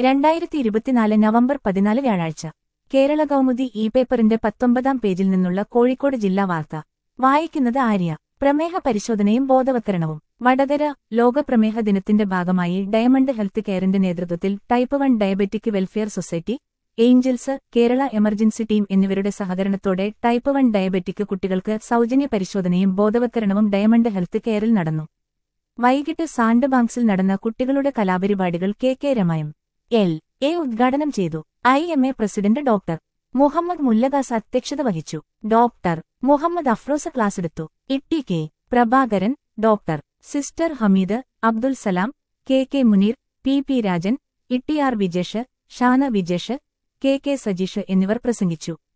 2024 November 14 വ്യാഴാഴ്ച കേരള കൗമുദി പേപ്പറിന്റെ 19-ാം പേജിൽ നിന്നുള്ള കോഴിക്കോട് ജില്ലാ വാർത്ത വായിക്കുന്നത് ആര്യ. പ്രമേഹ പരിശോധനയും ബോധവത്കരണവും. വടകര ലോക പ്രമേഹ ദിനത്തിന്റെ ഭാഗമായി ഡയമണ്ട് ഹെൽത്ത് കെയറിന്റെ നേതൃത്വത്തിൽ type 1 diabetic welfare society, Angels, Kerala emergency team എന്നിവരുടെ സഹകരണത്തോടെ ടൈപ്പ് 1 ഡയബറ്റിക് കുട്ടികൾക്ക് സൗജന്യ പരിശോധനയും ബോധവത്കരണവും ഡയമണ്ട് ഹെൽത്ത് കെയറിൽ നടന്നു. വൈകിട്ട് സാൻഡ് ബാങ്ക്സിൽ നടന്ന കുട്ടികളുടെ കലാപരിപാടികൾ കെ രമയം എൽ.എ. ഉദ്ഘാടനം ചെയ്തു. IMA president doctor Muhammad Mulladas അധ്യക്ഷത വഹിച്ചു. ഡോക്ടർ മുഹമ്മദ് അഫ്രോസ ക്ലാസെടുത്തു. E T. Prabhakaran, doctor sister Hameed, Abdul Salam, K Muneer, P Rajan, E T R. Vijesh, Shana Vijesh, K Sajeesh എന്നിവർ പ്രസംഗിച്ചു.